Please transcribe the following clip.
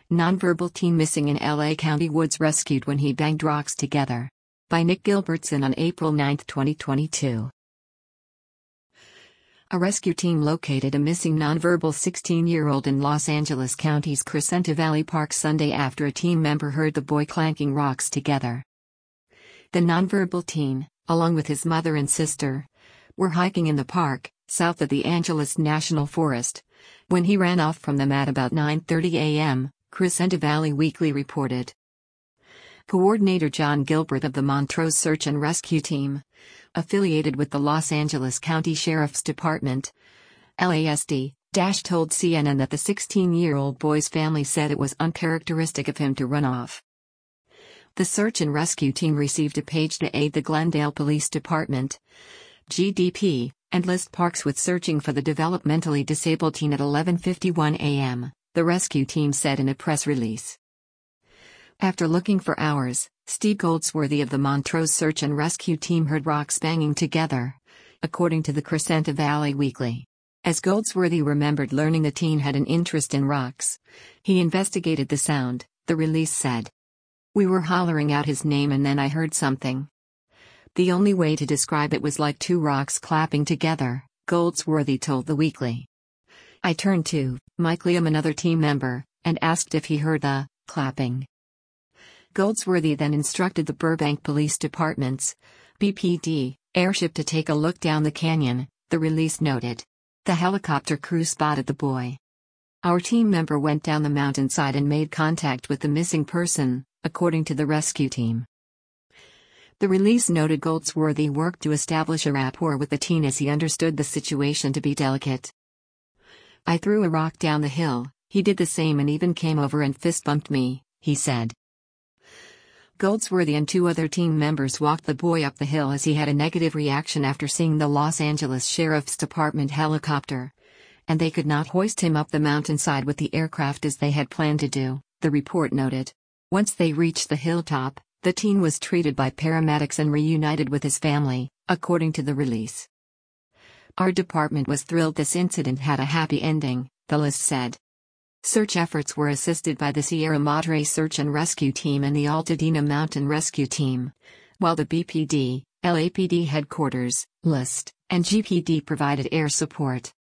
Nonverbal teen missing in LA County woods rescued when he banged rocks together. By Nick Gilbertson on April 9, 2022. A rescue team located a missing nonverbal 16-year-old in Los Angeles County's Crescenta Valley Park Sunday after a team member heard the boy clanking rocks together. The nonverbal teen, along with his mother and sister, were hiking in the park, south of the Angeles National Forest, when he ran off from them at about 9:30 a.m., Crescenta Valley Weekly reported. Coordinator John Gilbert of the Montrose Search and Rescue Team, affiliated with the Los Angeles County Sheriff's Department, LASD, told CNN that the 16-year-old boy's family said it was uncharacteristic of him to run off. The search and rescue team received a page to aid the Glendale Police Department, GDP, and List Parks with searching for the developmentally disabled teen at 11:51 a.m., the rescue team said in a press release. After looking for hours, Steve Goldsworthy of the Montrose Search and Rescue Team heard rocks banging together, according to the Crescenta Valley Weekly. As Goldsworthy remembered learning the teen had an interest in rocks, he investigated the sound, the release said. We were hollering out his name and then I heard something. The only way to describe it was like two rocks clapping together, Goldsworthy told the Weekly. I turned to Mike Liam, another team member, and asked if he heard the clapping. Goldsworthy then instructed the Burbank Police Department's BPD airship to take a look down the canyon, the release noted. The helicopter crew spotted the boy. Our team member went down the mountainside and made contact with the missing person, according to the rescue team. The release noted Goldsworthy worked to establish a rapport with the teen as he understood the situation to be delicate. I threw a rock down the hill, he did the same and even came over and fist bumped me, he said. Goldsworthy and two other team members walked the boy up the hill as he had a negative reaction after seeing the Los Angeles Sheriff's Department helicopter, and they could not hoist him up the mountainside with the aircraft as they had planned to do, the report noted. Once they reached the hilltop, the teen was treated by paramedics and reunited with his family, according to the release. Our department was thrilled this incident had a happy ending, the list said. Search efforts were assisted by the Sierra Madre Search and Rescue Team and the Altadena Mountain Rescue Team, while the BPD, LAPD headquarters, LIST, and GPD provided air support.